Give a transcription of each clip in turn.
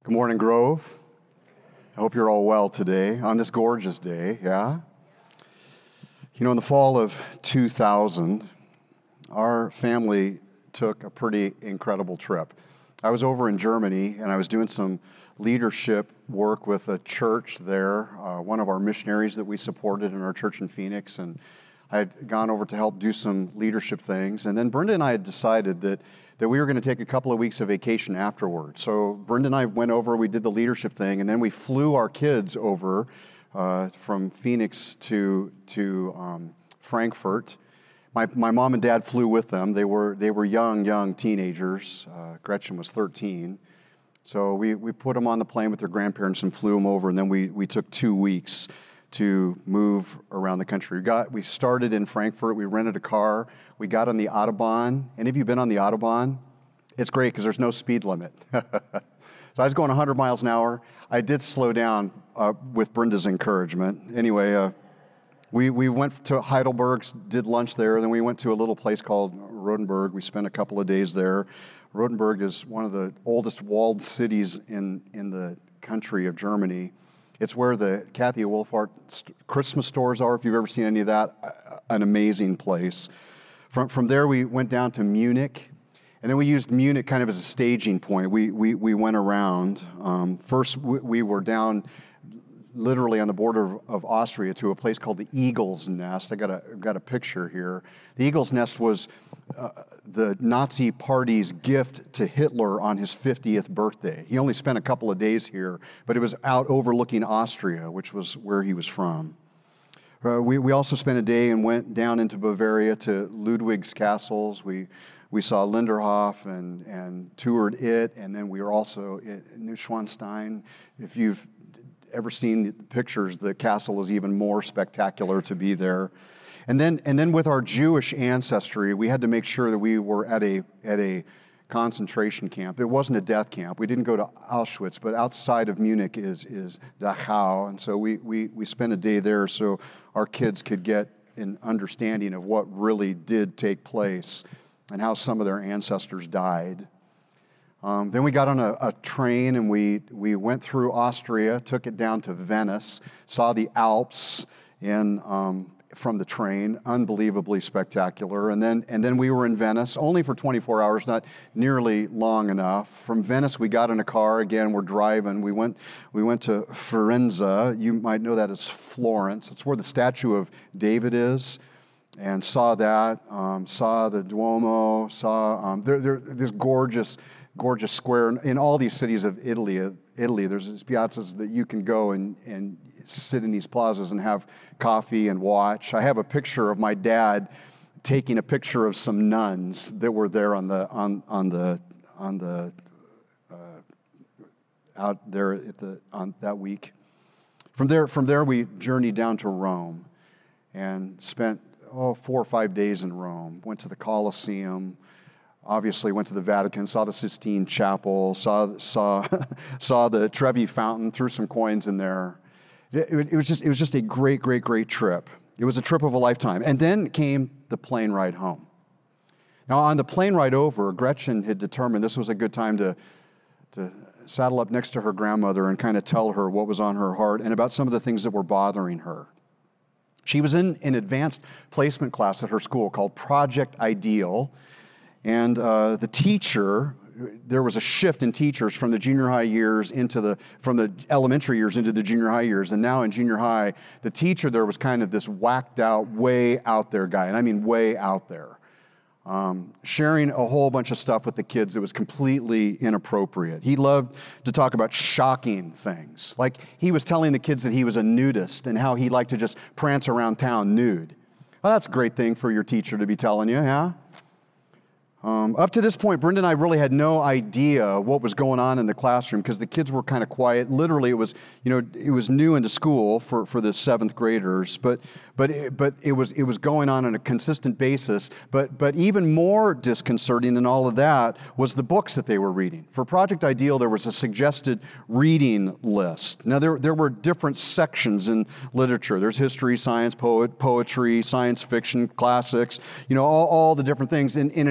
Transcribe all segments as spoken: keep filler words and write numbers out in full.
Good morning, Grove. I hope you're all well today on this gorgeous day, yeah? You know, in the fall of two thousand, our family took a pretty incredible trip. I was over in Germany, and I was doing some leadership work with a church there, uh, one of our missionaries that we supported in our church in Phoenix, and I had gone over to help do some leadership things. And then Brenda and I had decided that that we were going to take a couple of weeks of vacation afterwards. So Brenda and I went over, we did the leadership thing, and then we flew our kids over uh, from Phoenix to to um, Frankfurt. My my mom and dad flew with them. They were they were young, young teenagers. Uh, Gretchen was thirteen. So we, we put them on the plane with their grandparents and flew them over, and then we, we took two weeks to move around the country. We got we started in Frankfurt. We rented a car. We got on the Autobahn. Any of you been on the Autobahn? It's great because there's no speed limit. So I was going one hundred miles an hour. I did slow down uh, with Brenda's encouragement. Anyway, uh, we we went to Heidelberg, did lunch there. Then we went to a little place called Rodenburg. We spent a couple of days there. Rodenburg is one of the oldest walled cities in in the country of Germany. It's where the Kathy Wolfhard Christmas stores are, if you've ever seen any of that. An amazing place. From from there, we went down to Munich, and then we used Munich kind of as a staging point. We we, we went around. Um, first, we, we were down literally on the border of, of Austria to a place called the Eagle's Nest. I got a got a picture here. The Eagle's Nest was uh, the Nazi Party's gift to Hitler on his fiftieth birthday. He only spent a couple of days here, but it was out overlooking Austria, which was where he was from. Uh, we, we also spent a day and went down into Bavaria to Ludwig's castles. We we saw Linderhof and, and toured it, and then we were also at Neuschwanstein. If you've ever seen the pictures, the castle is even more spectacular to be there. And then and then with our Jewish ancestry, we had to make sure that we were at a at a concentration camp. It wasn't a death camp. We didn't go to Auschwitz, but outside of Munich is is Dachau, and so we we we spent a day there so our kids could get an understanding of what really did take place and how some of their ancestors died. Um, then we got on a, a train and we we went through Austria, took it down to Venice, saw the Alps in um, from the train, unbelievably spectacular. And then and then we were in Venice, only for twenty-four hours, not nearly long enough. From Venice, we got in a car. Again, we're driving. We went we went to Firenze. You might know that as Florence. It's where the statue of David is. And saw that, um, saw the Duomo, saw um, there, there, this gorgeous, gorgeous square. In all these cities of Italy, Italy, there's these piazzas that you can go and, and sit in these plazas and have coffee and watch. I have a picture of my dad taking a picture of some nuns that were there on the on on the on the uh, out there at the on that week. From there, from there, we journeyed down to Rome and spent oh four or five days in Rome. Went to the Colosseum. Obviously, went to the Vatican, saw the Sistine Chapel, saw saw saw the Trevi Fountain, threw some coins in there. It, it was just it was just a great, great, great trip. It was a trip of a lifetime. And then came the plane ride home. Now, on the plane ride over, Gretchen had determined this was a good time to to saddle up next to her grandmother and kind of tell her what was on her heart and about some of the things that were bothering her. She was in an advanced placement class at her school called Project Ideal. And uh, the teacher, there was a shift in teachers from the junior high years into the, from the elementary years into the junior high years. And now in junior high, the teacher there was kind of this whacked out, way out there guy. And I mean way out there. Um, sharing a whole bunch of stuff with the kids that was completely inappropriate. He loved to talk about shocking things. Like he was telling the kids that he was a nudist and how he liked to just prance around town nude. Well, that's a great thing for your teacher to be telling you, yeah? Um, up to this point, Brenda and I really had no idea what was going on in the classroom because the kids were kind of quiet. Literally, it was, you know, it was new into school for, for the seventh graders, but but it, but it was it was going on on a consistent basis. But but even more disconcerting than all of that was the books that they were reading. For Project Ideal, there was a suggested reading list. Now there there were different sections in literature. There's history, science, poet, poetry, science fiction, classics. You know, all, all the different things. And, and in each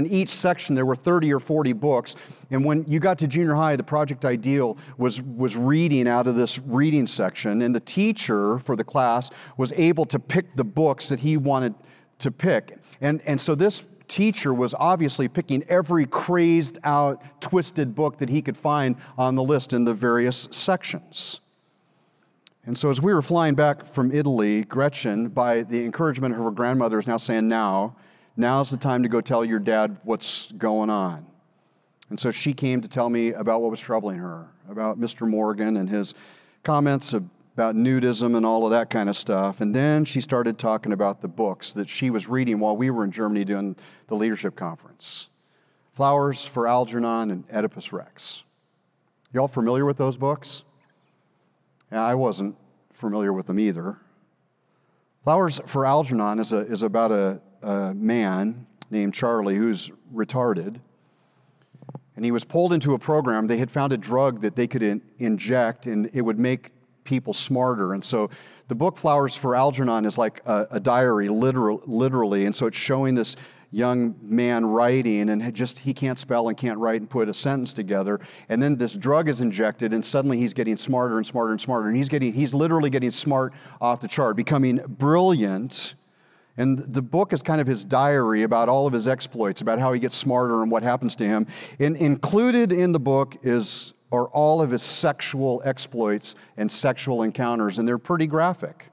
section there were thirty or forty books. And when you got to junior high, the Project Ideal was, was reading out of this reading section. And the teacher for the class was able to pick the books that he wanted to pick. And, and so this teacher was obviously picking every crazed out, twisted book that he could find on the list in the various sections. And so as we were flying back from Italy, Gretchen, by the encouragement of her grandmother, is now saying, now, now's the time to go tell your dad what's going on. And so she came to tell me about what was troubling her, about Mister Morgan and his comments about nudism and all of that kind of stuff. And then she started talking about the books that she was reading while we were in Germany doing the leadership conference. Flowers for Algernon and Oedipus Rex. Y'all familiar with those books? Yeah, I wasn't familiar with them either. Flowers for Algernon is, a, is about a, a man named Charlie who's retarded. And he was pulled into a program. They had found a drug that they could in, inject, and it would make people smarter. And so the book Flowers for Algernon is like a, a diary, literal, literally. And so it's showing this young man writing, and just he can't spell and can't write and put a sentence together. And then this drug is injected, and suddenly he's getting smarter and smarter and smarter. And he's getting he's literally getting smart off the chart, becoming brilliant. And the book is kind of his diary about all of his exploits, about how he gets smarter and what happens to him. And included in the book is are all of his sexual exploits and sexual encounters, and they're pretty graphic.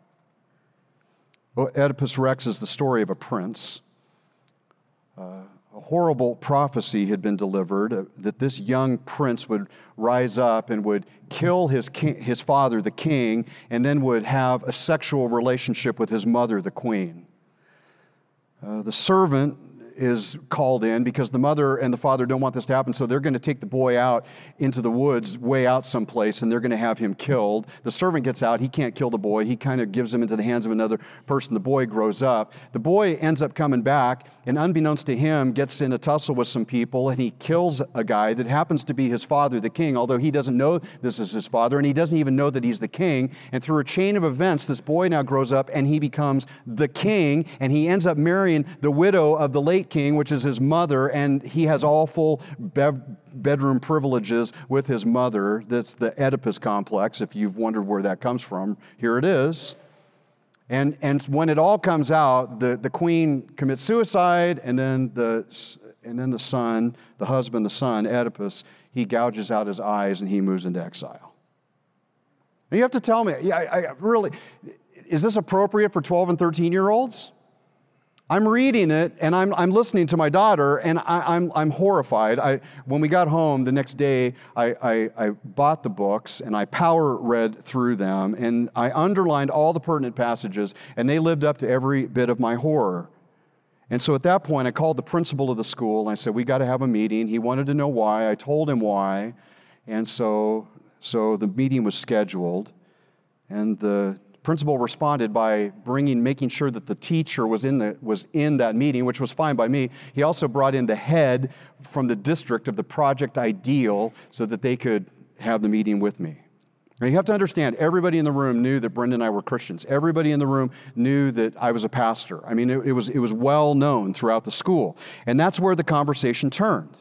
Well, Oedipus Rex is the story of a prince. Uh, a horrible prophecy had been delivered uh, that this young prince would rise up and would kill his king, his father, the king, and then would have a sexual relationship with his mother, the queen. Uh, the servant is called in because the mother and the father don't want this to happen, so they're going to take the boy out into the woods, way out someplace, and they're going to have him killed. The servant gets out. He can't kill the boy. He kind of gives him into the hands of another person. The boy grows up. The boy ends up coming back, and unbeknownst to him, gets in a tussle with some people, and he kills a guy that happens to be his father, the king, although he doesn't know this is his father, and he doesn't even know that he's the king. And through a chain of events, this boy now grows up, and he becomes the king, and he ends up marrying the widow of the late king, which is his mother, and he has all full bev- bedroom privileges with his mother. That's the Oedipus complex. If you've wondered where that comes from, here it is. And and when it all comes out, the, the queen commits suicide, and then the and then the son, the husband, the son, Oedipus, he gouges out his eyes and he moves into exile. Now you have to tell me, yeah, I, I really, is this appropriate for twelve and thirteen year olds? I'm reading it, and I'm I'm listening to my daughter, and I, I'm I'm horrified. I when we got home the next day, I, I I bought the books and I power read through them, and I underlined all the pertinent passages, and they lived up to every bit of my horror. And so at that point, I called the principal of the school, and I said, "We got to have a meeting." He wanted to know why. I told him why, and so so the meeting was scheduled, and the principal responded by bringing, making sure that the teacher was in the was in that meeting, which was fine by me. He also brought in the head from the district of the Project Ideal so that they could have the meeting with me. Now you have to understand, everybody in the room knew that Brenda and I were Christians. Everybody in the room knew that I was a pastor. I mean, it, it was it was well known throughout the school, and that's where the conversation turned.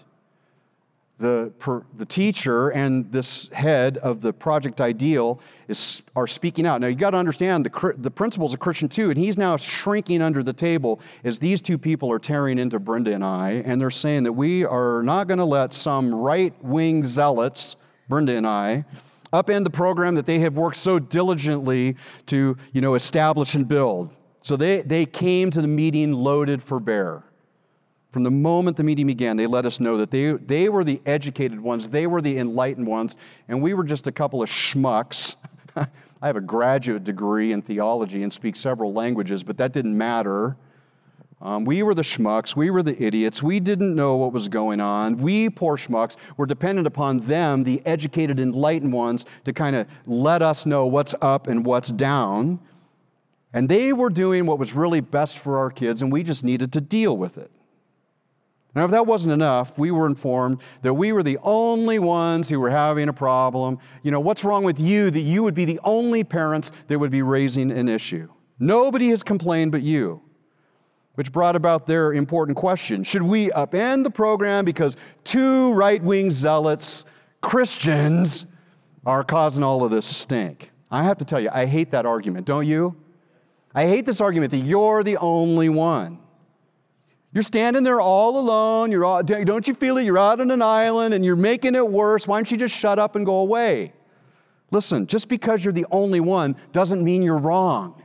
The, per, the teacher and this head of the Project Ideal is, are speaking out. Now, you got to understand, the, the principal's a Christian too, and he's now shrinking under the table as these two people are tearing into Brenda and I, and they're saying that we are not going to let some right-wing zealots, Brenda and I, upend the program that they have worked so diligently to, you know, establish and build. So they, they came to the meeting loaded for bear. From the moment the meeting began, they let us know that they, they were the educated ones, they were the enlightened ones, and we were just a couple of schmucks. I have a graduate degree in theology and speak several languages, but that didn't matter. Um, we were the schmucks, we were the idiots, we didn't know what was going on. We, poor schmucks, were dependent upon them, the educated, enlightened ones, to kind of let us know what's up and what's down. And they were doing what was really best for our kids, and we just needed to deal with it. Now, if that wasn't enough, we were informed that we were the only ones who were having a problem. You know, what's wrong with you that you would be the only parents that would be raising an issue? Nobody has complained but you. which brought about their important question. Should we upend the program because two right-wing zealots, Christians, are causing all of this stink? I have to tell you, I hate that argument, don't you? I hate this argument that you're the only one. You're standing there all alone. You're all, don't you feel it? You're out on an island and you're making it worse. Why don't you just shut up and go away? Listen, just because you're the only one doesn't mean you're wrong.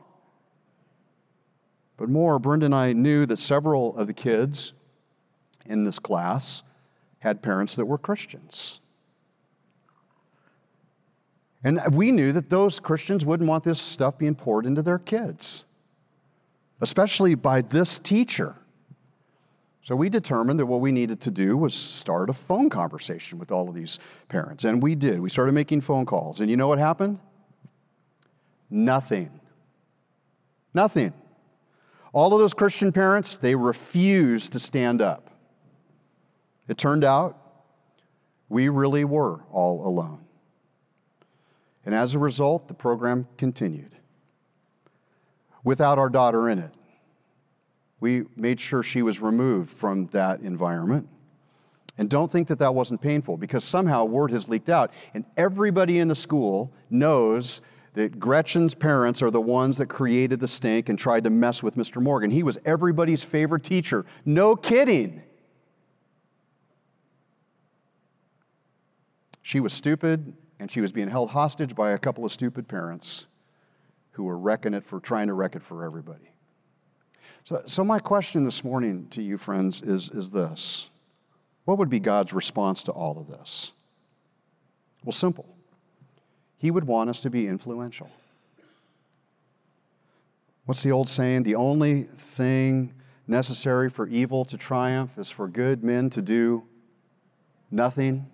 But more, Brenda and I knew that several of the kids in this class had parents that were Christians. And we knew that those Christians wouldn't want this stuff being poured into their kids, especially by this teacher. So we determined that what we needed to do was start a phone conversation with all of these parents. And we did. We started making phone calls. And you know what happened? Nothing. Nothing. All of those Christian parents, they refused to stand up. It turned out we really were all alone. And as a result, the program continued without our daughter in it. We made sure she was removed from that environment. And don't think that that wasn't painful, because somehow word has leaked out, and everybody in the school knows that Gretchen's parents are the ones that created the stink and tried to mess with Mister Morgan. He was everybody's favorite teacher. No kidding. She was stupid, and she was being held hostage by a couple of stupid parents who were wrecking it for trying to wreck it for everybody. So, so my question this morning to you, friends, is, is this. What would be God's response to all of this? Well, simple. He would want us to be influential. What's the old saying? The only thing necessary for evil to triumph is for good men to do nothing.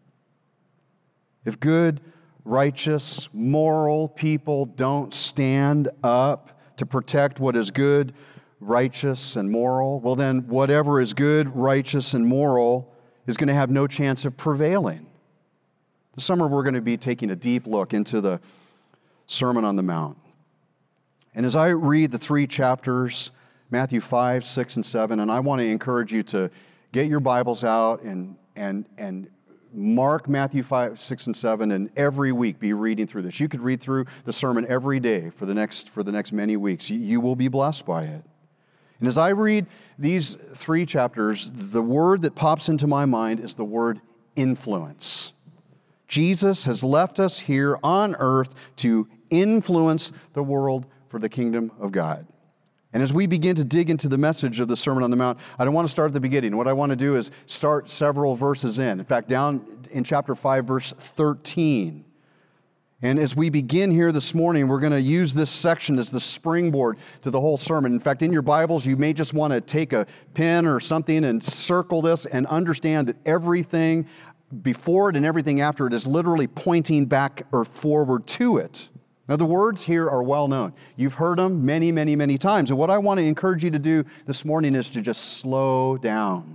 If good, righteous, moral people don't stand up to protect what is good, righteous, and moral, well then whatever is good, righteous, and moral is going to have no chance of prevailing. This summer we're going to be taking a deep look into the Sermon on the Mount. And as I read the three chapters, Matthew five, six, and seven, and I want to encourage you to get your Bibles out and and and mark Matthew five, six, and seven, and every week be reading through this. You could read through the sermon every day for the next for the next many weeks. You, you will be blessed by it. And as I read these three chapters, the word that pops into my mind is the word influence. Jesus has left us here on earth to influence the world for the kingdom of God. And as we begin to dig into the message of the Sermon on the Mount, I don't want to start at the beginning. What I want to do is start several verses in. In fact, down in chapter five, verse thirteen. And as we begin here this morning, we're going to use this section as the springboard to the whole sermon. In fact, in your Bibles, you may just want to take a pen or something and circle this and understand that everything before it and everything after it is literally pointing back or forward to it. Now, the words here are well known. You've heard them many, many, many times. And what I want to encourage you to do this morning is to just slow down.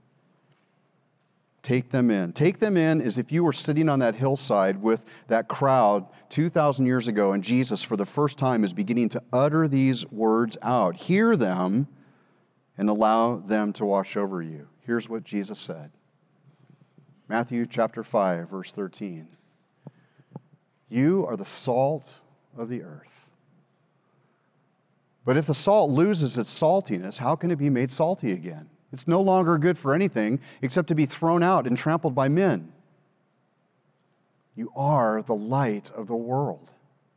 Take them in. Take them in as if you were sitting on that hillside with that crowd two thousand years ago, and Jesus, for the first time, is beginning to utter these words out. Hear them and allow them to wash over you. Here's what Jesus said. Matthew chapter five, verse thirteen. You are the salt of the earth. But if the salt loses its saltiness, how can it be made salty again? It's no longer good for anything except to be thrown out and trampled by men. You are the light of the world.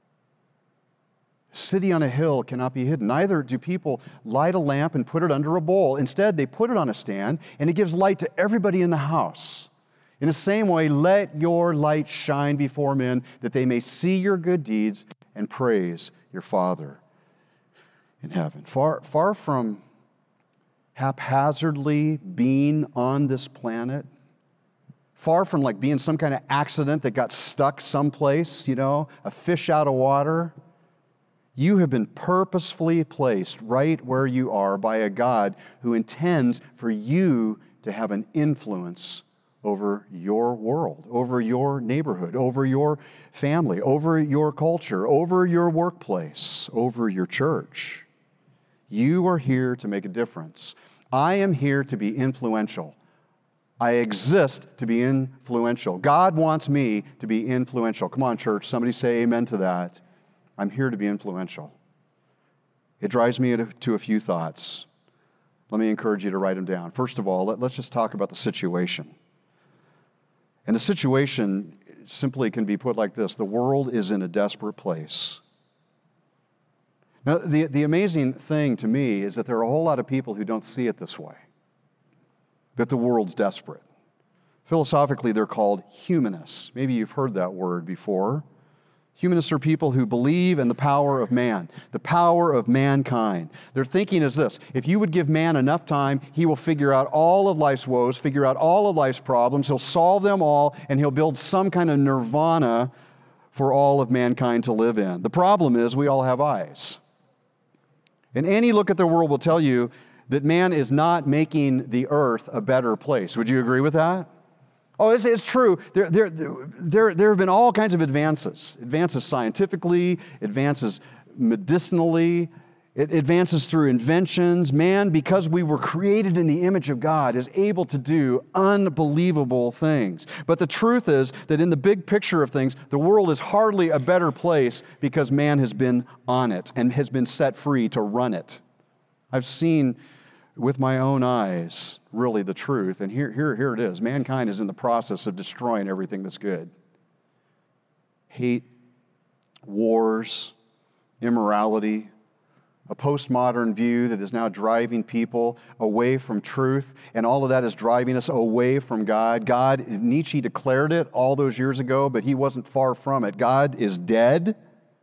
A city on a hill cannot be hidden. Neither do people light a lamp and put it under a bowl. Instead, they put it on a stand, and it gives light to everybody in the house. In the same way, let your light shine before men, that they may see your good deeds and praise your Father in heaven. Far, far from haphazardly being on this planet, far from like being some kind of accident that got stuck someplace, you know, a fish out of water, you have been purposefully placed right where you are by a God who intends for you to have an influence over your world, over your neighborhood, over your family, over your culture, over your workplace, over your church. You are here to make a difference. I am here to be influential. I exist to be influential. God wants me to be influential. Come on, church, somebody say amen to that. I'm here to be influential. It drives me to a few thoughts. Let me encourage you to write them down. First of all, let, let's just talk about the situation. And the situation simply can be put like this. The world is in a desperate place. Now, the, the amazing thing to me is that there are a whole lot of people who don't see it this way, that the world's desperate. Philosophically, they're called humanists. Maybe you've heard that word before. Humanists are people who believe in the power of man, the power of mankind. Their thinking is this: if you would give man enough time, he will figure out all of life's woes, figure out all of life's problems, he'll solve them all, and he'll build some kind of nirvana for all of mankind to live in. The problem is we all have eyes. And any look at the world will tell you that man is not making the earth a better place. Would you agree with that? Oh, it's, it's true. There, there, there, there have been all kinds of advances. Advances scientifically, advances medicinally, it advances through inventions. Man, because we were created in the image of God, is able to do unbelievable things. But the truth is that in the big picture of things, the world is hardly a better place because man has been on it and has been set free to run it. I've seen with my own eyes really the truth, and here, here, here it is. Mankind is in the process of destroying everything that's good. Hate, wars, immorality, a postmodern view that is now driving people away from truth, and all of that is driving us away from God. God, Nietzsche declared it all those years ago, but he wasn't far from it. God is dead.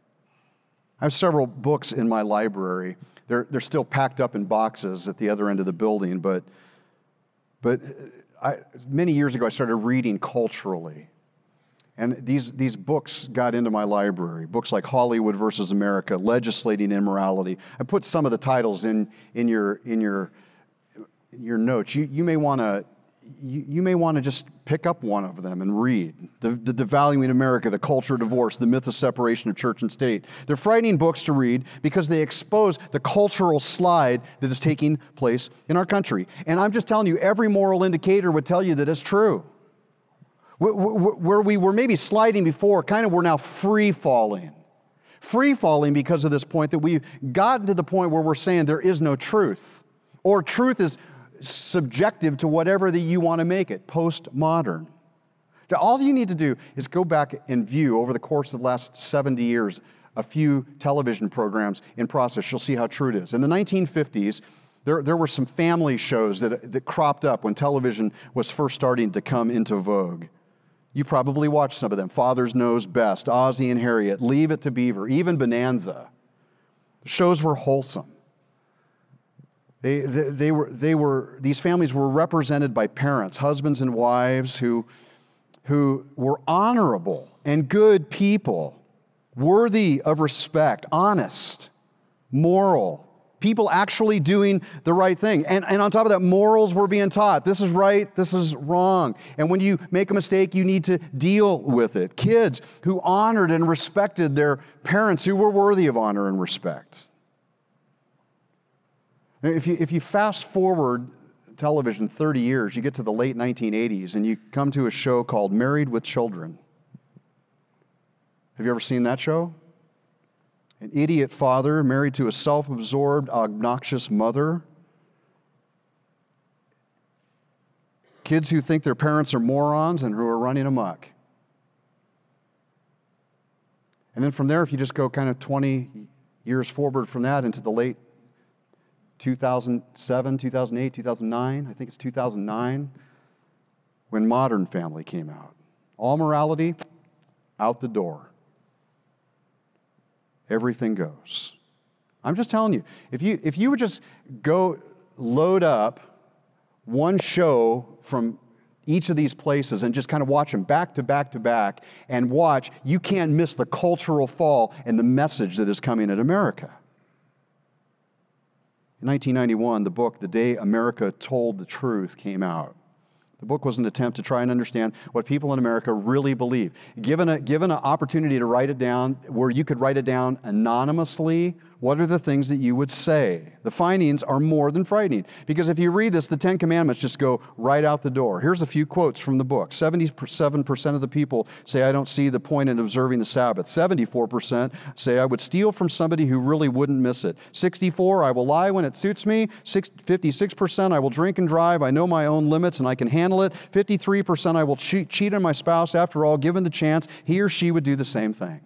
I have several books in my library. They're, they're still packed up in boxes at the other end of the building, but, but I, many years ago I started reading culturally. And these, these books got into my library, books like Hollywood versus America, Legislating Immorality. I put some of the titles in, in, your, in your, your notes. You, you may want to you, you may want to just pick up one of them and read. The, the Devaluing America, The Culture of Divorce, The Myth of Separation of Church and State. They're frightening books to read because they expose the cultural slide that is taking place in our country. And I'm just telling you, every moral indicator would tell you that it's true. Where we were maybe sliding before, kind of we're now free-falling. Free-falling because of this point that we've gotten to the point where we're saying there is no truth. Or truth is subjective to whatever that you want to make it, postmodern. All you need to do is go back and view over the course of the last seventy years a few television programs in process. You'll see how true it is. In the nineteen fifties, there, there were some family shows that, that cropped up when television was first starting to come into vogue. You probably watched some of them. Father's Knows Best, Ozzie and Harriet, Leave It to Beaver, even Bonanza. The shows were wholesome. They, they, they were, they were, these families were represented by parents, husbands and wives who, who were honorable and good people, worthy of respect, honest, moral, people actually doing the right thing. And, and on top of that, morals were being taught. This is right, this is wrong. And when you make a mistake, you need to deal with it. Kids who honored and respected their parents who were worthy of honor and respect. If you, if you fast forward television thirty years, you get to the late nineteen eighties and you come to a show called Married with Children. Have you ever seen that show? An idiot father married to a self-absorbed, obnoxious mother. Kids who think their parents are morons and who are running amok. And then from there, if you just go kind of twenty years forward from that into the late two thousand seven, two thousand eight, two thousand nine, I think it's two thousand nine, when Modern Family came out. All morality, out the door. Everything goes. I'm just telling you, if you if you would just go load up one show from each of these places and just kind of watch them back to back to back and watch, you can't miss the cultural fall and the message that is coming at America. In nineteen ninety-one, the book, The Day America Told the Truth, came out. The book was an attempt to try and understand what people in America really believe. Given a, given an opportunity to write it down, where you could write it down anonymously what are the things that you would say? The findings are more than frightening. Because if you read this, the Ten Commandments just go right out the door. Here's a few quotes from the book. seventy-seven percent of the people say, I don't see the point in observing the Sabbath. seventy-four percent say, I would steal from somebody who really wouldn't miss it. sixty-four, I will lie when it suits me. fifty-six percent, I will drink and drive. I know my own limits and I can handle it. fifty-three percent, I will cheat, cheat on my spouse. After all, given the chance, he or she would do the same thing.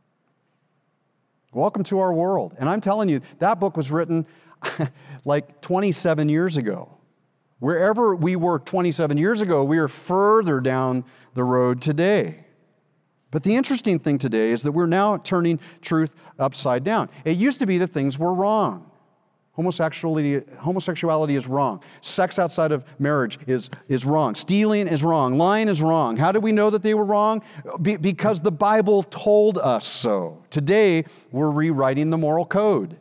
Welcome to our world. And I'm telling you, that book was written like twenty-seven years ago. Wherever we were twenty-seven years ago, we are further down the road today. But the interesting thing today is that we're now turning truth upside down. It used to be that things were wrong. Homosexuality, homosexuality is wrong. Sex outside of marriage is, is wrong. Stealing is wrong. Lying is wrong. How do we know that they were wrong? Be, because the Bible told us so. Today, we're rewriting the moral code.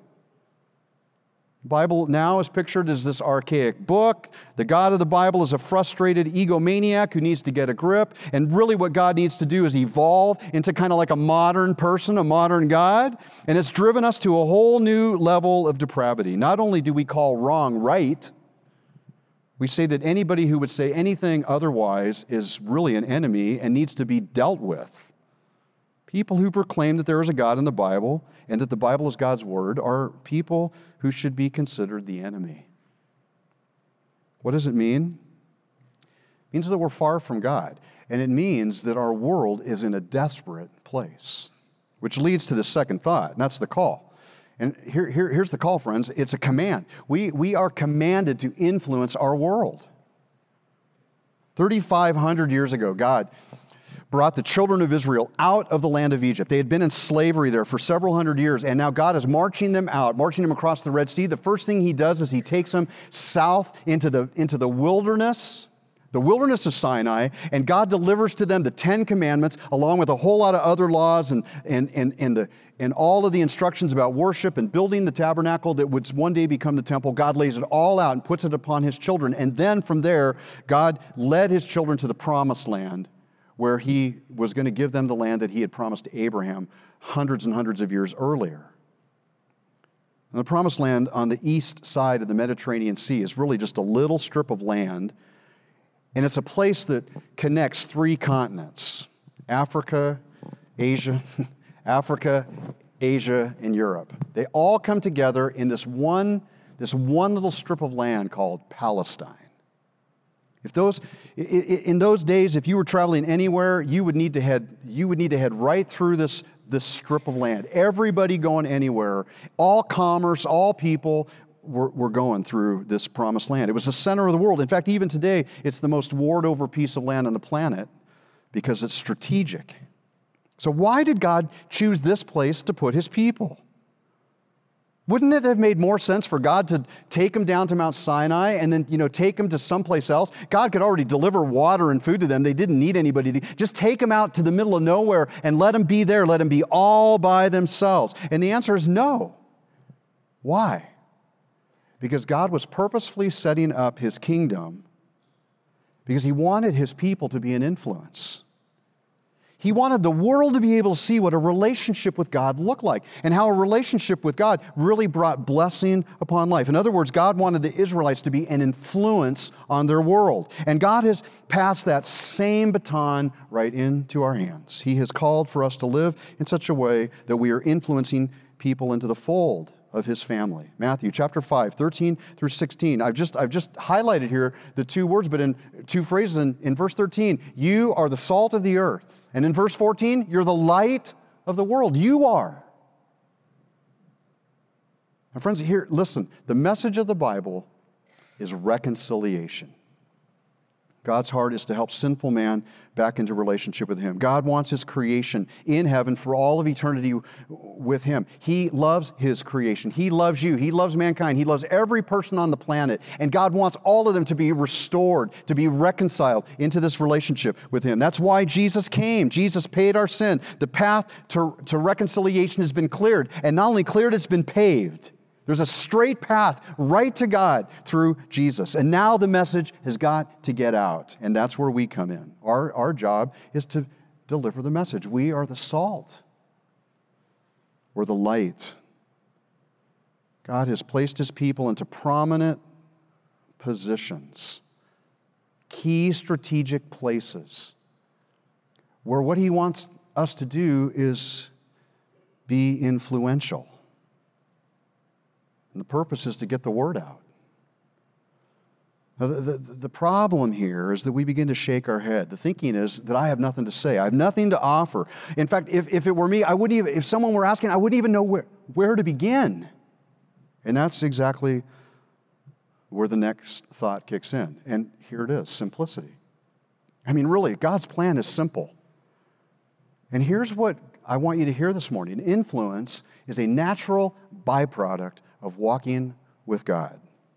The Bible now is pictured as this archaic book. The God of the Bible is a frustrated egomaniac who needs to get a grip. And really what God needs to do is evolve into kind of like a modern person, a modern God. And it's driven us to a whole new level of depravity. Not only do we call wrong right, we say that anybody who would say anything otherwise is really an enemy and needs to be dealt with. People who proclaim that there is a God in the Bible and that the Bible is God's Word are people who should be considered the enemy. What does it mean? It means that we're far from God. And it means that our world is in a desperate place, which leads to the second thought, and that's the call. And here, here, here's the call, friends. It's a command. We, we are commanded to influence our world. thirty-five hundred years ago, God brought the children of Israel out of the land of Egypt. They had been in slavery there for several hundred years, and now God is marching them out, marching them across the Red Sea. The first thing he does is he takes them south into the, into the wilderness, the wilderness of Sinai, and God delivers to them the Ten Commandments, along with a whole lot of other laws and, and, and, and, the, and all of the instructions about worship and building the tabernacle that would one day become the temple. God lays it all out and puts it upon his children. And then from there, God led his children to the promised land, where he was going to give them the land that he had promised to Abraham hundreds and hundreds of years earlier. And the promised land on the east side of the Mediterranean Sea is really just a little strip of land, and it's a place that connects three continents: Africa, Asia, Africa, Asia, and Europe. They all come together in this one, this one little strip of land called Palestine. If those, in those days, if you were traveling anywhere, you would need to head, you would need to head right through this, this strip of land. Everybody going anywhere, all commerce, all people were, were going through this promised land. It was the center of the world. In fact, even today, it's the most warred over piece of land on the planet because it's strategic. So why did God choose this place to put his people? Wouldn't it have made more sense for God to take them down to Mount Sinai and then, you know, take them to someplace else? God could already deliver water and food to them. They didn't need anybody to just take them out to the middle of nowhere and let them be there. Let them be all by themselves. And the answer is no. Why? Because God was purposefully setting up his kingdom because he wanted his people to be an influence. He wanted the world to be able to see what a relationship with God looked like and how a relationship with God really brought blessing upon life. In other words, God wanted the Israelites to be an influence on their world. And God has passed that same baton right into our hands. He has called for us to live in such a way that we are influencing people into the fold of his family. Matthew chapter five, thirteen through sixteen. I've just, I've just highlighted here the two words, but in two phrases. In, in verse thirteen, you are the salt of the earth. And in verse fourteen, you're the light of the world. You are. My friends, here, listen, the message of the Bible is reconciliation. God's heart is to help sinful man back into relationship with him. God wants his creation in heaven for all of eternity with him. He loves his creation. He loves you. He loves mankind. He loves every person on the planet. And God wants all of them to be restored, to be reconciled into this relationship with him. That's why Jesus came. Jesus paid our sin. The path to, to reconciliation has been cleared. And not only cleared, it's been paved. There's a straight path right to God through Jesus. And now the message has got to get out. And that's where we come in. Our, our job is to deliver the message. We are the salt. We're the light. God has placed his people into prominent positions, key strategic places, where what he wants us to do is be influential. And the purpose is to get the word out. Now, the, the, the problem here is that we begin to shake our head. The thinking is that I have nothing to say. I have nothing to offer. In fact, if, if it were me, I wouldn't even, if someone were asking, I wouldn't even know where, where to begin. And that's exactly where the next thought kicks in. And here it is, simplicity. I mean, really, God's plan is simple. And here's what I want you to hear this morning. Influence is a natural byproduct of walking with God.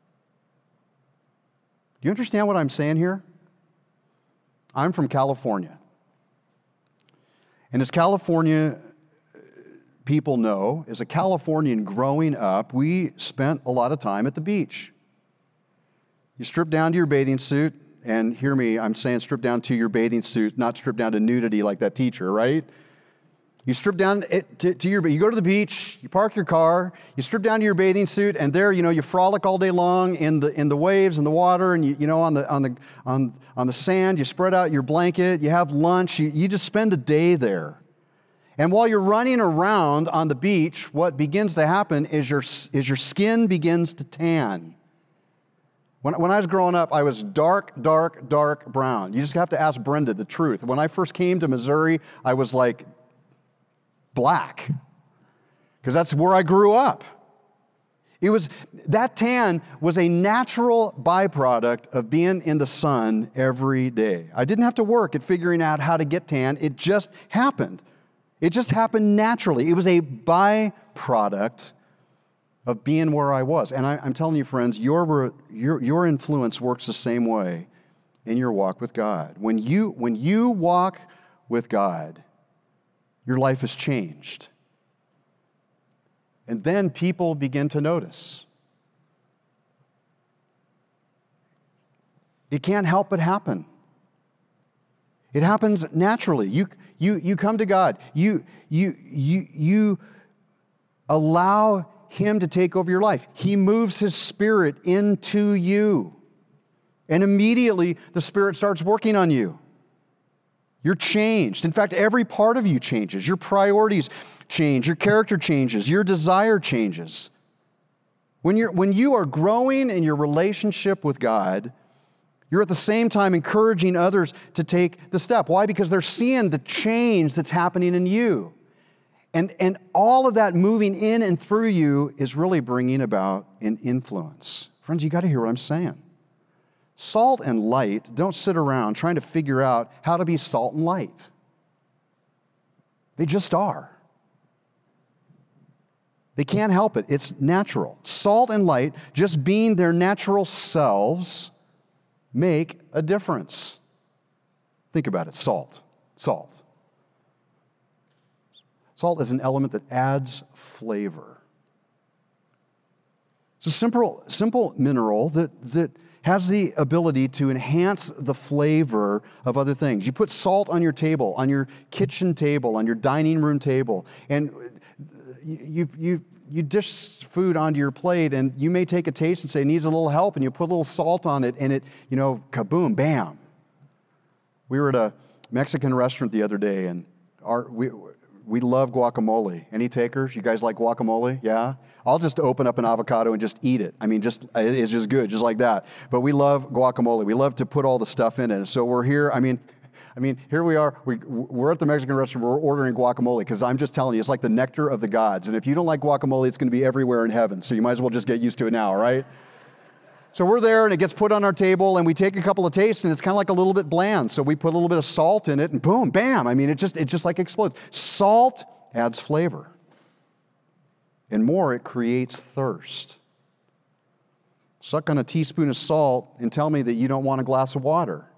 Do you understand what I'm saying here? I'm from California. And as California people know, as a Californian growing up, we spent a lot of time at the beach. You strip down to your bathing suit, and hear me, I'm saying strip down to your bathing suit, not strip down to nudity like that teacher, right? You strip down to, to your, you go to the beach, you park your car, you strip down to your bathing suit, and there, you know, you frolic all day long in the in the waves and the water, and you, you know, on the on the on on the sand. You spread out your blanket, you have lunch, you, you just spend the day there. And while you're running around on the beach, what begins to happen is your is your skin begins to tan. When, when I was growing up, I was dark, dark, dark brown. You just have to ask Brenda the truth. When I first came to Missouri, I was like black, because that's where I grew up. It was, that tan was a natural byproduct of being in the sun every day. I didn't have to work at figuring out how to get tan. It just happened. It just happened naturally. It was a byproduct of being where I was. And I, I'm telling you, friends, your, your, your influence works the same way in your walk with God. When you, when you walk with God, your life is changed. And then people begin to notice. It can't help but happen. It happens naturally. You, you, you come to God. You, you, you, you allow him to take over your life. He moves his Spirit into you. And immediately the Spirit starts working on you. You're changed. In fact, every part of you changes. Your priorities change. Your character changes. Your desire changes. When you're, when you are growing in your relationship with God, you're at the same time encouraging others to take the step. Why? Because they're seeing the change that's happening in you. And, and all of that moving in and through you is really bringing about an influence. Friends, you got to hear what I'm saying. Salt and light don't sit around trying to figure out how to be salt and light. They just are. They can't help it. It's natural. Salt and light, just being their natural selves, make a difference. Think about it. Salt. Salt. Salt is an element that adds flavor. It's a simple, simple mineral that, that has the ability to enhance the flavor of other things. You put salt on your table, on your kitchen table, on your dining room table, and you, you, you dish food onto your plate, and you may take a taste and say, it needs a little help, and you put a little salt on it, and it, you know, kaboom, bam. We were at a Mexican restaurant the other day, and our, we, we love guacamole. Any takers? You guys like guacamole? Yeah? I'll just open up an avocado and just eat it. I mean, just it's just good, just like that. But we love guacamole. We love to put all the stuff in it. So we're here, I mean, I mean, here we are. We, we're at the Mexican restaurant. We're ordering guacamole because I'm just telling you, it's like the nectar of the gods. And if you don't like guacamole, it's going to be everywhere in heaven. So you might as well just get used to it now, right? So we're there, and it gets put on our table, and we take a couple of tastes, and it's kind of like a little bit bland. So we put a little bit of salt in it, and boom, bam. I mean, it just it just like explodes. Salt adds flavor. And more, it creates thirst. Suck on a teaspoon of salt and tell me that you don't want a glass of water.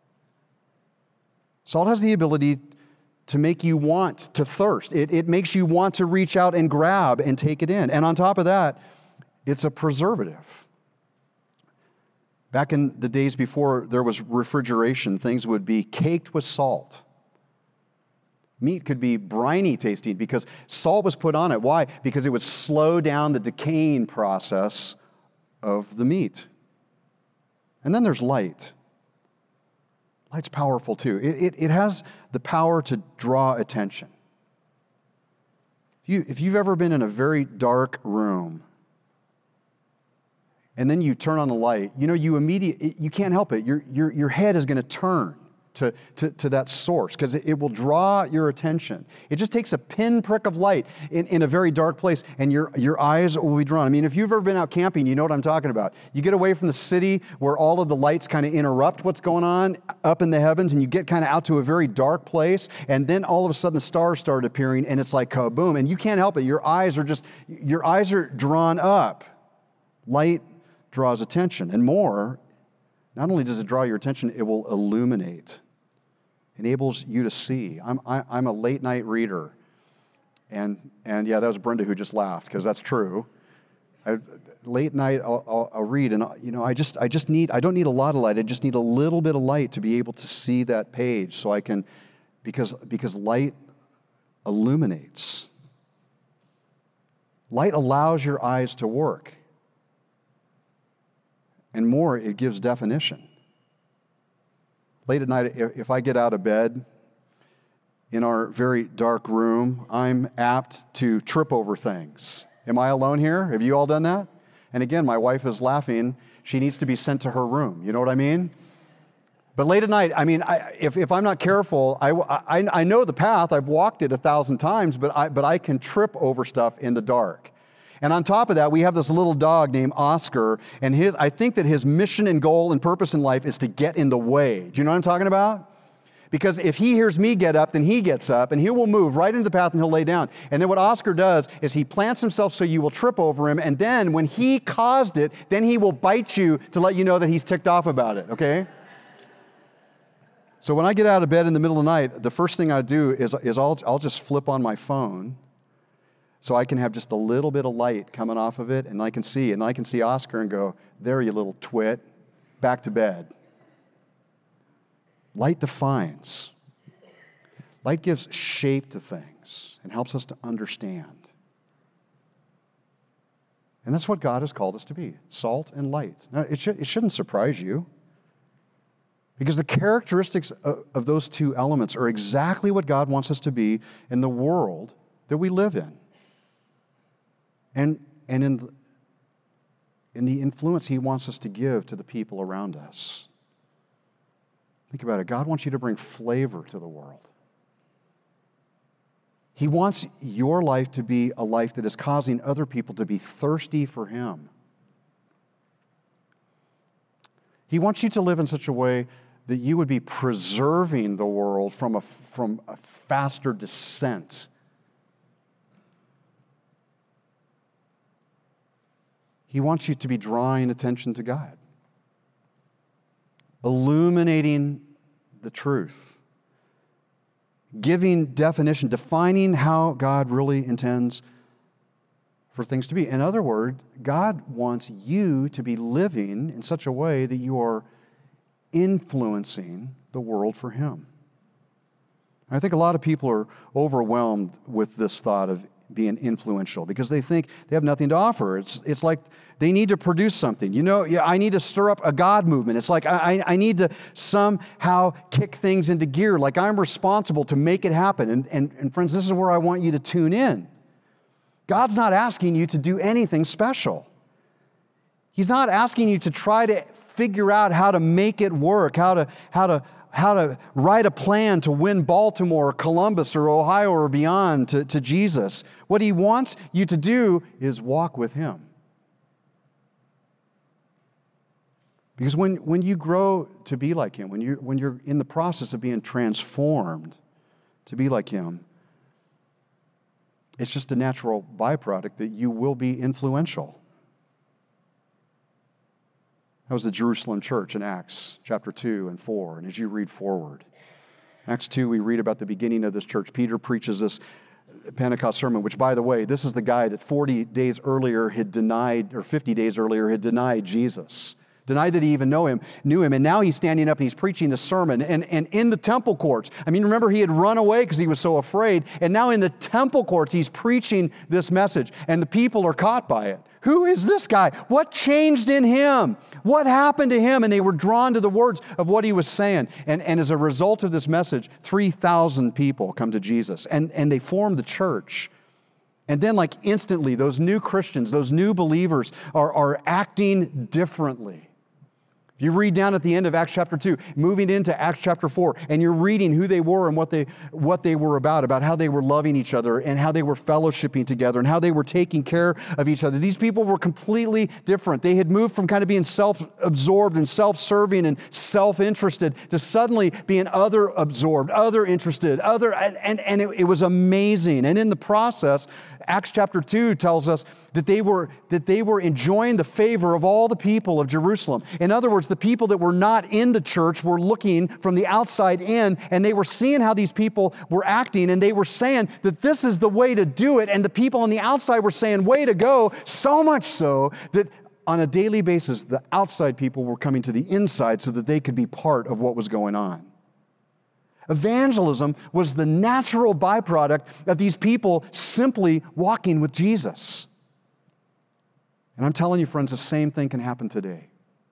Salt has the ability to make you want to thirst. It, it makes you want to reach out and grab and take it in. And on top of that, it's a preservative. Back in the days before there was refrigeration, things would be caked with salt. Meat could be briny tasting because salt was put on it. Why? Because it would slow down the decaying process of the meat. And then there's light. Light's powerful too. It, it, it has the power to draw attention. If, you, if you've ever been in a very dark room and then you turn on the light, you know, you immediately, you can't help it. Your, your, your head is going to turn to, to, to that source because it, it will draw your attention. It just takes a pinprick of light in, in a very dark place and your, your eyes will be drawn. I mean, if you've ever been out camping, you know what I'm talking about. You get away from the city where all of the lights kind of interrupt what's going on up in the heavens, and you get kind of out to a very dark place, and then all of a sudden the stars start appearing and it's like kaboom, and you can't help it. Your eyes are just, your eyes are drawn up. Light draws attention, and more, not only does it draw your attention, it will illuminate. Enables you to see. I'm, I, I'm a late night reader. And, and yeah, that was Brenda who just laughed, because that's true. I, late night, I'll, I'll, I'll read, and you know, I just, I just need, I don't need a lot of light. I just need a little bit of light to be able to see that page, so I can, because, because light illuminates. Light allows your eyes to work. And more, it gives definition. Late at night, if I get out of bed in our very dark room, I'm apt to trip over things. Am I alone here? Have you all done that? And again, my wife is laughing. She needs to be sent to her room. You know what I mean? But late at night, I mean, I, if, if I'm not careful, I, I, I know the path. I've walked it a thousand times, but I, but I can trip over stuff in the dark. And on top of that, we have this little dog named Oscar, and his, I think that his mission and goal and purpose in life is to get in the way. Do you know what I'm talking about? Because if he hears me get up, then he gets up, and he will move right into the path and he'll lay down. And then what Oscar does is he plants himself so you will trip over him, and then when he caused it, then he will bite you to let you know that he's ticked off about it, okay? So when I get out of bed in the middle of the night, the first thing I do is, is I'll, I'll just flip on my phone, so I can have just a little bit of light coming off of it, and I can see, and I can see Oscar and go, there, you little twit, back to bed. Light defines. Light gives shape to things and helps us to understand. And that's what God has called us to be, salt and light. Now, it, should, it shouldn't surprise you, because the characteristics of, of those two elements are exactly what God wants us to be in the world that we live in. And, and in, the, in the influence He wants us to give to the people around us. Think about it. God wants you to bring flavor to the world. He wants your life to be a life that is causing other people to be thirsty for Him. He wants you to live in such a way that you would be preserving the world from a, from a faster descent. He wants you to be drawing attention to God, illuminating the truth, giving definition, defining how God really intends for things to be. In other words, God wants you to be living in such a way that you are influencing the world for Him. I think a lot of people are overwhelmed with this thought of being influential because they think they have nothing to offer. It's, it's like they need to produce something. You know, yeah, I need to stir up a God movement. It's like I, I need to somehow kick things into gear, like I'm responsible to make it happen. And, and, and friends, this is where I want you to tune in. God's not asking you to do anything special. He's not asking you to try to figure out how to make it work, how to, how to, how to write a plan to win Baltimore or Columbus or Ohio or beyond to, to Jesus. What He wants you to do is walk with Him. Because when, when you grow to be like Him, when, you, when you're in the process of being transformed to be like Him, it's just a natural byproduct that you will be influential. That was the Jerusalem church in Acts chapter two and four. And as you read forward, Acts two, we read about the beginning of this church. Peter preaches this Pentecost sermon, which, by the way, this is the guy that forty days earlier had denied, or fifty days earlier had denied Jesus Denied that he even know him, knew him. And now he's standing up and he's preaching the sermon. And, and in the temple courts, I mean, remember he had run away because he was so afraid. And now in the temple courts, he's preaching this message. And the people are caught by it. Who is this guy? What changed in him? What happened to him? And they were drawn to the words of what he was saying. And, and as a result of this message, three thousand people come to Jesus. And, and they form the church. And then like instantly, those new Christians, those new believers are, are acting differently. If you read down at the end of Acts chapter two, moving into Acts chapter four, and you're reading who they were and what they, what they were about, about how they were loving each other and how they were fellowshipping together and how they were taking care of each other. These people were completely different. They had moved from kind of being self-absorbed and self-serving and self-interested to suddenly being other-absorbed, other-interested, other, and, and, and it, it was amazing. And in the process, Acts chapter two tells us that they were that they were enjoying the favor of all the people of Jerusalem. In other words, the people that were not in the church were looking from the outside in, and they were seeing how these people were acting, and they were saying that this is the way to do it, and the people on the outside were saying, way to go, so much so that on a daily basis, the outside people were coming to the inside so that they could be part of what was going on. Evangelism was the natural byproduct of these people simply walking with Jesus. And I'm telling you, friends, the same thing can happen today.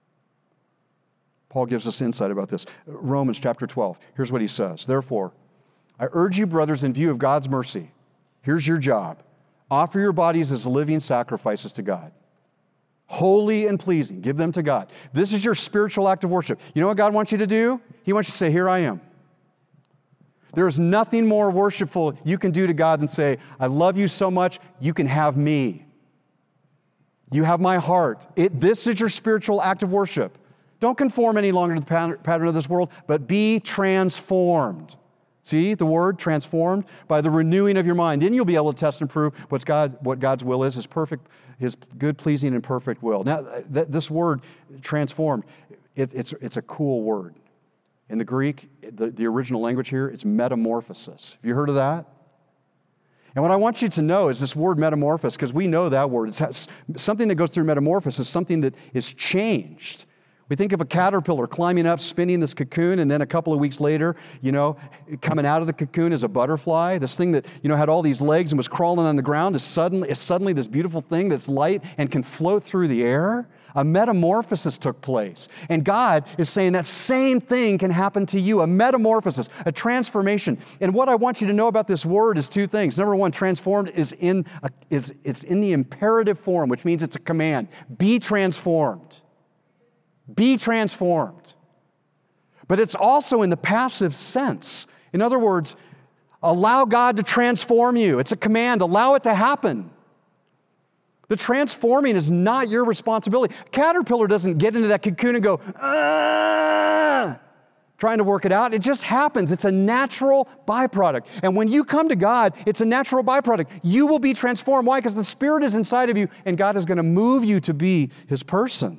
Paul gives us insight about this. Romans chapter twelve, here's what he says. Therefore, I urge you, brothers, in view of God's mercy, here's your job. Offer your bodies as living sacrifices to God. Holy and pleasing. Give them to God. This is your spiritual act of worship. You know what God wants you to do? He wants you to say, here I am. There is nothing more worshipful you can do to God than say, I love you so much, you can have me. You have my heart. It, this is your spiritual act of worship. Don't conform any longer to the pattern of this world, but be transformed. See the word transformed? By the renewing of your mind. Then you'll be able to test and prove what's God, what God's will is, His perfect, His good, pleasing, and perfect will. Now, th- this word transformed, it, it's, it's a cool word. In the Greek, the, the original language here, it's metamorphosis. Have you heard of that? And what I want you to know is this word metamorphosis, because we know that word. It's something that goes through metamorphosis is something that is changed. We think of a caterpillar climbing up, spinning this cocoon, and then a couple of weeks later, you know, coming out of the cocoon is a butterfly. This thing that, you know, had all these legs and was crawling on the ground is suddenly, is suddenly this beautiful thing that's light and can float through the air. A metamorphosis took place. And God is saying that same thing can happen to you, a metamorphosis, a transformation. And what I want you to know about this word is two things. Number one, transformed is in, a, is it's in the imperative form, which means it's a command. Be transformed. Be transformed. But it's also in the passive sense. In other words, allow God to transform you. It's a command. Allow it to happen. The transforming is not your responsibility. A caterpillar doesn't get into that cocoon and go, ah, trying to work it out. It just happens. It's a natural byproduct. And when you come to God, it's a natural byproduct. You will be transformed. Why? Because the Spirit is inside of you, and God is going to move you to be His person.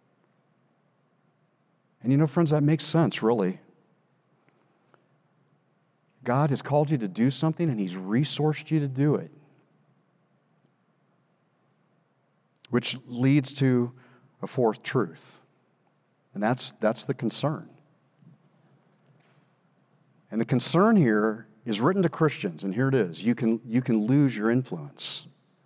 And you know, friends, that makes sense, really. God has called you to do something, and He's resourced you to do it. Which leads to a fourth truth. And that's, that's the concern. And the concern here is written to Christians, and here it is. You can, you can lose your influence.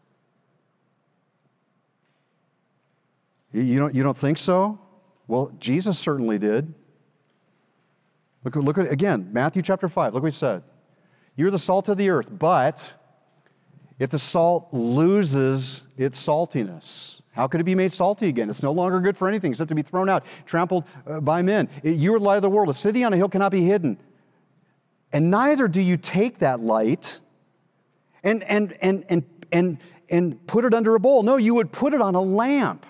You, you, don't, you don't think so? Well, Jesus certainly did. Look, look at, again, Matthew chapter five. Look what He said. You're the salt of the earth, but if the salt loses its saltiness, how could it be made salty again? It's no longer good for anything except to be thrown out, trampled uh, by men. It, you are the light of the world. A city on a hill cannot be hidden. And neither do you take that light and, and, and, and, and, and put it under a bowl. No, you would put it on a lamp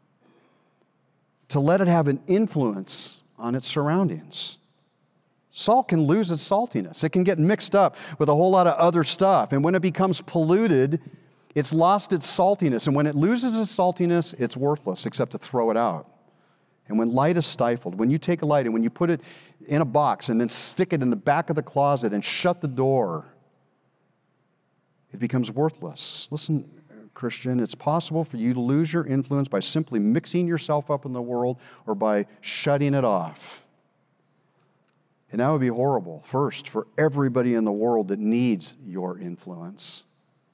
to let it have an influence on its surroundings. Salt can lose its saltiness. It can get mixed up with a whole lot of other stuff. And when it becomes polluted, it's lost its saltiness. And when it loses its saltiness, it's worthless except to throw it out. And when light is stifled, when you take a light and when you put it in a box and then stick it in the back of the closet and shut the door, it becomes worthless. Listen Christian. It's possible for you to lose your influence by simply mixing yourself up in the world or by shutting it off. And that would be horrible, first, for everybody in the world that needs your influence.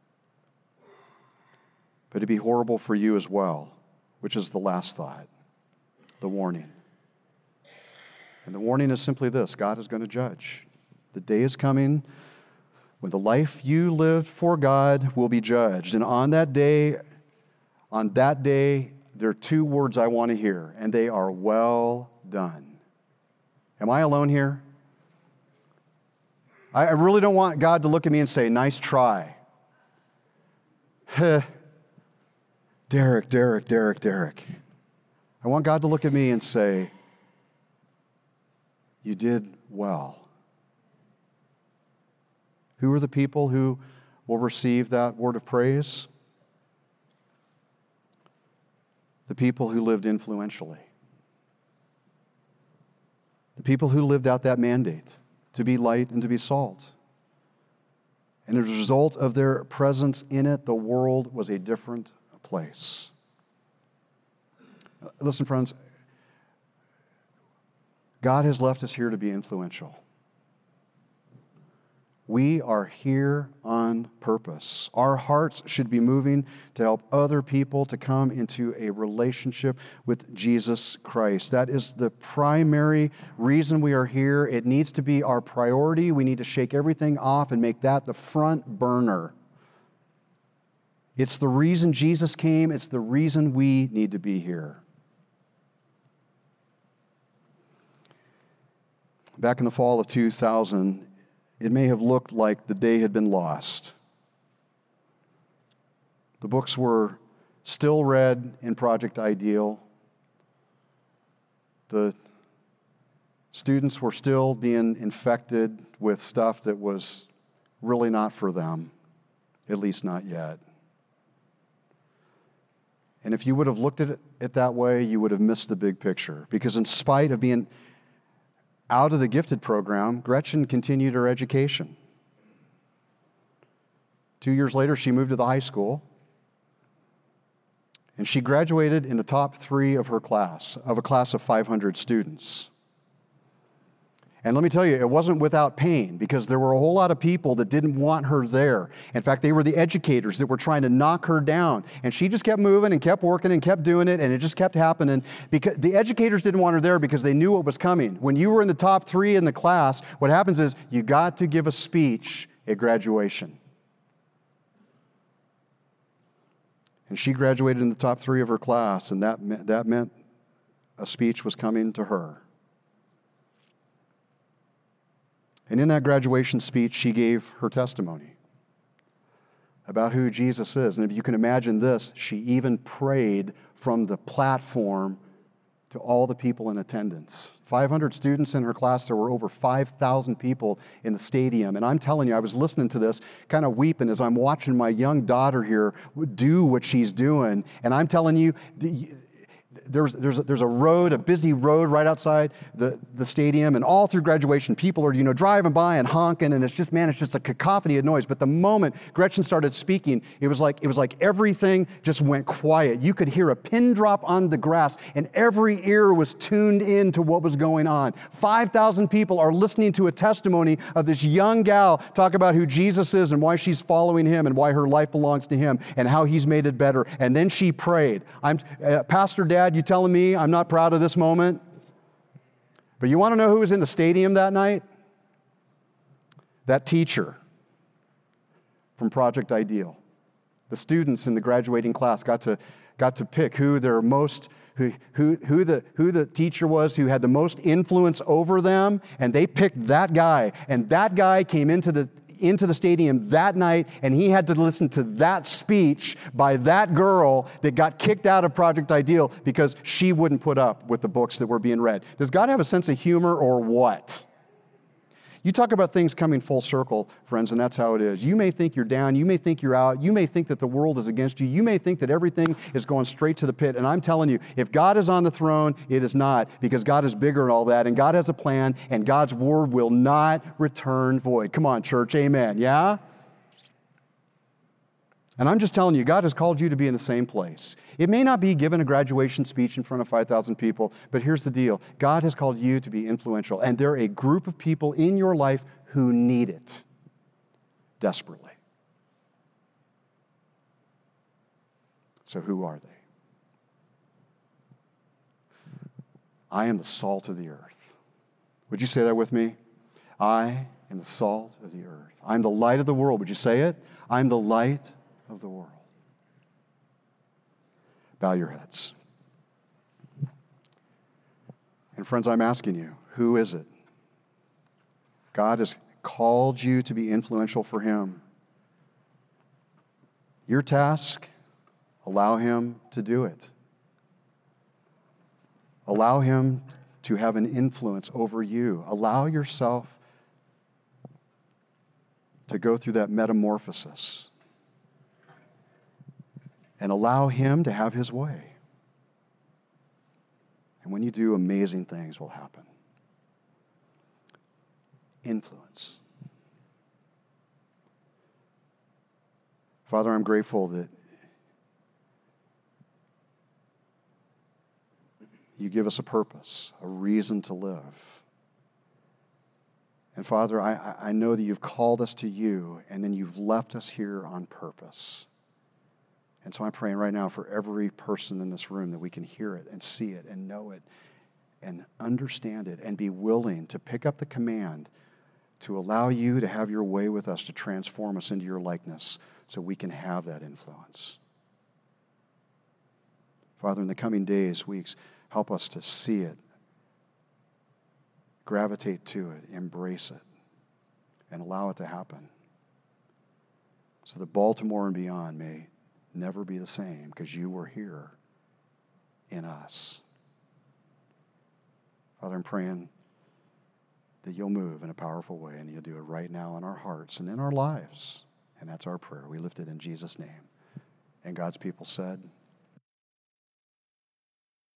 But it'd be horrible for you as well, which is the last thought, the warning. And the warning is simply this: God is going to judge. The day is coming when the life you lived for God will be judged. And on that day, on that day, there are two words I want to hear, and they are well done. Am I alone here? I really don't want God to look at me and say, nice try. Derek, Derek, Derek, Derek. I want God to look at me and say, you did well. Who are the people who will receive that word of praise? The people who lived influentially. The people who lived out that mandate to be light and to be salt. And as a result of their presence in it, the world was a different place. Listen, friends, God has left us here to be influential. We are here on purpose. Our hearts should be moving to help other people to come into a relationship with Jesus Christ. That is the primary reason we are here. It needs to be our priority. We need to shake everything off and make that the front burner. It's the reason Jesus came. It's the reason we need to be here. Back in the fall of two thousand, it may have looked like the day had been lost. The books were still read in Project Ideal. The students were still being infected with stuff that was really not for them, at least not yet. And if you would have looked at it that way, you would have missed the big picture. Because in spite of being out of the gifted program, Gretchen continued her education. Two years later, she moved to the high school, and she graduated in the top three of her class, of a class of five hundred students. And let me tell you, it wasn't without pain, because there were a whole lot of people that didn't want her there. In fact, they were the educators that were trying to knock her down. And she just kept moving and kept working and kept doing it, and it just kept happening. Because the educators didn't want her there because they knew what was coming. When you were in the top three in the class, what happens is you got to give a speech at graduation. And she graduated in the top three of her class, and that me- that meant a speech was coming to her. And in that graduation speech, she gave her testimony about who Jesus is. And if you can imagine this, she even prayed from the platform to all the people in attendance. five hundred students in her class. There were over five thousand people in the stadium. And I'm telling you, I was listening to this, kind of weeping as I'm watching my young daughter here do what she's doing. And I'm telling you, the, There's, there's, a, there's a road, a busy road right outside the, the stadium, and all through graduation, people are, you know, driving by and honking, and it's just, man, it's just a cacophony of noise. But the moment Gretchen started speaking, it was like, it was like everything just went quiet. You could hear a pin drop on the grass, and every ear was tuned in to what was going on. five thousand people are listening to a testimony of this young gal talk about who Jesus is and why she's following him and why her life belongs to him and how he's made it better. And then she prayed. I'm, uh, Pastor Dad, you telling me I'm not proud of this moment? But you want to know who was in the stadium that night? That teacher from Project Ideal. The students in the graduating class got to got to pick who their most who who who the who the teacher was who had the most influence over them, and they picked that guy. And that guy came into the into the stadium that night, and he had to listen to that speech by that girl that got kicked out of Project Ideal because she wouldn't put up with the books that were being read. Does God have a sense of humor or what? You talk about things coming full circle, friends, and that's how it is. You may think you're down. You may think you're out. You may think that the world is against you. You may think that everything is going straight to the pit. And I'm telling you, if God is on the throne, it is not, because God is bigger and all that, and God has a plan, and God's word will not return void. Come on, church, amen, yeah? And I'm just telling you, God has called you to be in the same place. It may not be giving a graduation speech in front of five thousand people, but here's the deal. God has called you to be influential, and there are a group of people in your life who need it desperately. So who are they? I am the salt of the earth. Would you say that with me? I am the salt of the earth. I'm the light of the world. Would you say it? I'm the light of the world. Bow your heads. And friends, I'm asking you, who is it? God has called you to be influential for Him. Your task, allow Him to do it. Allow Him to have an influence over you. Allow yourself to go through that metamorphosis. And allow Him to have His way. And when you do, amazing things will happen. Influence. Father, I'm grateful that you give us a purpose, a reason to live. And Father, I, I know that you've called us to you, and then you've left us here on purpose. And so I'm praying right now for every person in this room that we can hear it and see it and know it and understand it and be willing to pick up the command to allow you to have your way with us, to transform us into your likeness so we can have that influence. Father, in the coming days, weeks, help us to see it, gravitate to it, embrace it, and allow it to happen. So that Baltimore and beyond may never be the same because you were here in us. Father, I'm praying that you'll move in a powerful way and you'll do it right now in our hearts and in our lives. And that's our prayer. We lift it in Jesus' name. And God's people said,